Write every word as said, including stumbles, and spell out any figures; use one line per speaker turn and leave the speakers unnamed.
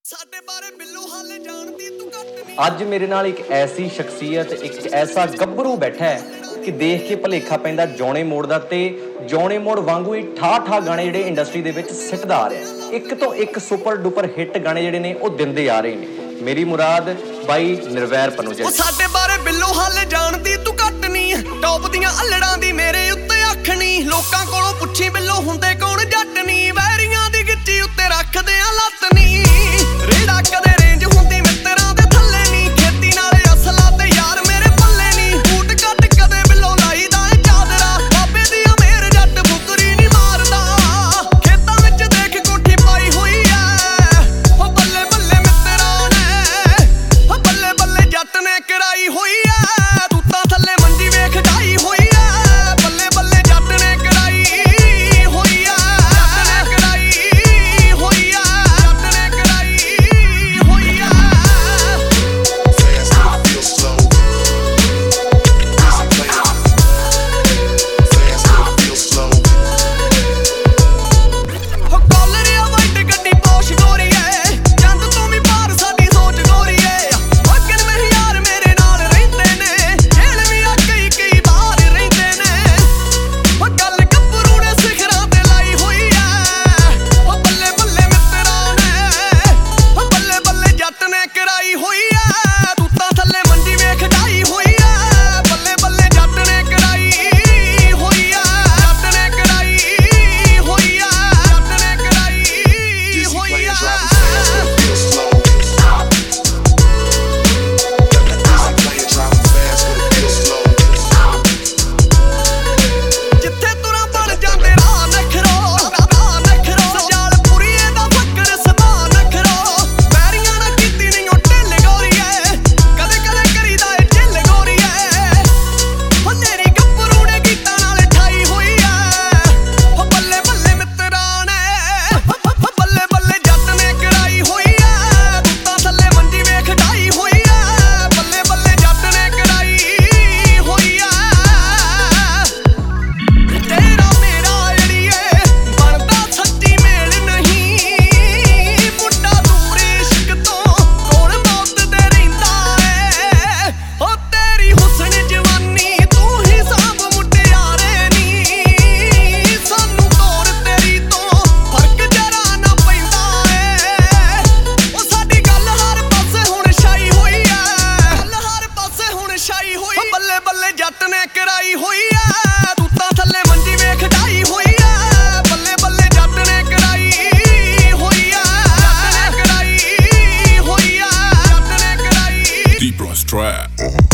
ਸਾਡੇ ਬਾਰੇ ਬਿੱਲੋ ਹਾਲੇ ਜਾਣਦੀ ਤੂੰ ਘੱਟ ਨਹੀਂ।
ਅੱਜ ਮੇਰੇ ਨਾਲ ਇੱਕ ਐਸੀ ਸ਼ਖਸੀਅਤ, ਇੱਕ ਐਸਾ ਗੱਭਰੂ ਬੈਠਾ ਹੈ ਕਿ ਦੇਖ ਕੇ ਭਲੇਖਾ ਪੈਂਦਾ ਜੌਣੇ ਮੋੜ ਦਾ, ਤੇ ਜੌਣੇ ਮੋੜ ਵਾਂਗੂ ਹੀ ਠਾ ਠਾ ਗਾਣੇ ਜਿਹੜੇ ਇੰਡਸਟਰੀ ਦੇ ਵਿੱਚ ਸਿੱਟਦਾ ਆ ਰਿਹਾ। ਇੱਕ ਤੋਂ ਇੱਕ ਸੁਪਰ ਡੁਪਰ ਹਿੱਟ ਗਾਣੇ ਜਿਹੜੇ ਨੇ ਉਹ ਦਿੰਦੇ ਆ ਰਹੇ ਨੇ। ਮੇਰੀ ਮੁਰਾਦ ਬਾਈ ਨਿਰਵੈਰ ਪਨੂਜਾ।
ਉਹ ਸਾਡੇ ਬਾਰੇ ਬਿੱਲੋ ਹਾਲੇ ਜਾਣਦੀ ਤੂੰ ਘੱਟ ਨਹੀਂ। ਟੌਪ ਦੀਆਂ ਅਲੜਾਂ ਦੀ ਮੇਰੇ ਉੱਤੇ ਅੱਖ ਨਹੀਂ। ਲੋਕਾਂ ਕੋਲੋਂ ਪੁੱਛੀ ਬਿੱਲੋ ਹੁੰਦੇ ਕੌਣ ਜੱਟ ਨਹੀਂ। ਵੈਰੀਆਂ ਦੀ ਗਿੱਚੀ ਉੱਤੇ ਰੱਖਦੇ ਆ ਲੱਤ ਨਹੀਂ। ਰੇੜਾ ਕਦੇ ਰੇਂਜ ਹੁੰਦੀ ਮਿੱਤਰਾਂ ਦੇ ਥੱਲੇ ਨਹੀਂ। ਖੇਤੀ ਨਾਲੇ ਅਸਲਾ ਤੇ ਯਾਰ ਮੇਰੇ ਪੱਲੇ ਨਹੀਂ। ਬੂਟ ਕੱਟ ਕਦੇ ਬਿੱਲੋ ਲਾਈਦਾ ਏ ਚਾਦਰਾ। ਬਾਬੇ ਦੀ ਅਮੇਰ ਜੱਟ ਫੁਕਰੀ ਨਹੀਂ ਮਾਰਦਾ। ਖੇਤਾਂ ਵਿੱਚ ਦੇਖ ਕੋਠੀ ਪਾਈ ਹੋਈ ਐ। ਉਹ ਬੱਲੇ ਬੱਲੇ ਮਿੱਤਰਾਂ ਨੇ, ਉਹ ਬੱਲੇ ਬੱਲੇ ਜੱਟ ਨੇ ਕਰਾਈ ਹੋਈ ਐ। ਤੂੰ ਤਾਂ ਥੱਲੇ ਮੰਜੀ ਵੇਖ ਢਾਈ ਹੋਈ ਐ। ਬੱਲੇ ਬੱਲੇ ਜੱਟ ਨੇ ਕਰਾਈ ਹੋਈ ਐ। ਜੱਟ ਨੇ ਕਰਾਈ ਹੋਈ ਐ। ਜੱਟ ਨੇ ਕਰਾਈ ਹੋਈ ਐ। ਹੋ ਕਾਲਰਿਆ ਵਾਈਟ ਗੱਡੀ ਪੋਸ਼ ਗੋਰੀਏ। ਚੰਦ ਤੋਂ ਵੀ ਪਾਰ ਸਾਡੀ ਸੋਚ ਗੋਰੀਏ। ਵਗਨ ਮਹਿਯਾਰ ਮੇਰੇ ਨਾਲ ਰਹਿੰਦੇ ਨੇ। ਜੇਲ੍ਹ ਵੀ ਆ ਕਈ ਕਈ ਬਾਹਰ ਰਹਿੰਦੇ ਨੇ। ਹੋ ਗੱਲ ਗੱਭਰੂ ਨੇ ਸਿਖਰਾਂ ਤੇ ਲਾਈ ਹੋਈ ਐ। ਹੋ ਬੱਲੇ ਬੱਲੇ ਮਿੱਤਰਾਂ ਨੇ, ਹੋ ਬੱਲੇ ਬੱਲੇ ਜੱਟ ਨੇ ਕਰਾਈ ਹੋਈ ਐ। ਤੂੰ ਤਾਂ ਥੱਲੇ ਮੰਜੀ ਵੇਖ ਢਾਈ ਹੋਈ ਐ। ਬੱਲੇ ਬੱਲੇ ਜੱਟ ਨੇ ਕਰਾਈ ਹੋਈ ਐ। ਜੱਟ ਨੇ ਕਰਾਈ ਹੋਈ ਐ। ਜੱਟ ਨੇ ਕਰਾਈ ਹੋਈ ਐ। ਜਿੱਥੇ ਤੁਰਾਂ ਬਣ ਜਾਂਦੇ ਰਾਹ ਨਖਰੋ, ਰਾਹ ਨਖਰੋ। ਸਜਾਲ ਪੁਰੀਏ ਦਾ ਫੱਕਰ ਸਭਾ ਨਖਰੋ। ਵੈਰੀਆਂ ਨਾ ਕੀਤੀ ਨਹੀਂ ਉਹ ਢਿੱਲ ਗੋਰੀਏ। ਕਦੇ ਕਦੇ ਕਰੀਦਾ ਏ ਢਿੱਲ ਗੋਰੀਏ। ਹੋ ਤੇਰੀ ਗੱਭਰੂ ਨੇ ਗੀਤਾਂ ਨਾਲ ਠਾਈ ਹੋਈ ਐ। ਹੋ ਬੱਲੇ ਬੱਲੇ ਮਿੱਤਰਾਂ ਨੇ, ਹੋ ਬੱਲੇ ਬੱਲੇ ਜੱਟ ਨੇ ਕਰਾਈ ਹੋਈ ਐ। ਤੂੰ ਤਾਂ ਥੱਲੇ ਮੰਜੀ ਵੇਖ ਢਾਈ ਹੋਈ ਐ। ਬੱਲੇ ਬੱਲੇ ਜੱਟ ਨੇ ਕਰਾਈ ਹੋਈ ਐ। ਤੇਰਾ ਮੇਰਾ ਅੜੀਏ ਬਣਦਾ ਸੱਚੀ ਮੇਲ ਨਹੀਂ। ਮੁੰਡਾ ਦੂਰ ਇਸ਼ਕ ਤੋਂ ਕੋਲ ਮੌਤ ਦੇ ਰਹਿੰਦਾ ਏ। ਹੋ ਤੇਰੀ ਹੁਸਨ ਜਵਾਨੀ ਤੂੰ ਹੀ ਸਾਂਭ ਮੁਟਿਆਰੇ ਨੀ। ਸਾਨੂੰ ਤੋਰ ਤੇਰੀ ਤੋਂ ਫਰਕ ਜਰਾ ਨਾ ਪੈਂਦਾ ਏ। ਉਹ ਸਾਡੀ ਗੱਲ ਹਰ ਪਾਸੇ ਹੁਣ ਛਾਈ ਹੋਈ ਐ। ਗੱਲ ਹਰ ਪਾਸੇ ਹੁਣ ਛਾਈ ਹੋਈ। ਉਹ ਬੱਲੇ ਬੱਲੇ ਜੱਟ ਨੇ ਕਰਾਈ ਹੋਈ ਐ। ਤੂੰ ਤਾਂ ਥੱਲੇ ਮੰਜੀ ਵੇਖ ਢਾਈ ਹੋਈ ਐ। ਬੱਲੇ ਬੱਲੇ ਜੱਟ ਨੇ ਕਰਾਈ ਹੋਈ ਐ। ਜੱਟ ਨੇ ਕਰਾਈ ਹੋਈ ਐ। ਜੱਟ ਨੇ ਕਰਾਈ
Deep Rust Trap.